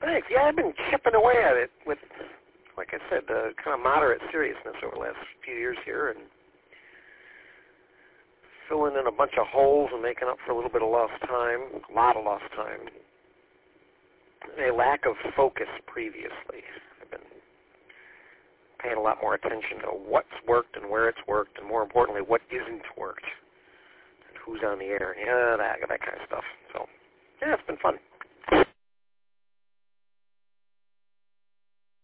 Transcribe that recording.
Thanks. Yeah, I've been chipping away at it with, like I said, kind of moderate seriousness over the last few years here, and filling in a bunch of holes and making up for a little bit of lost time, a lot of lost time, a lack of focus previously. I've been paying a lot more attention to what's worked and where it's worked, and more importantly, what isn't worked, and who's on the air, yeah, that kind of stuff. So, yeah, it's been fun.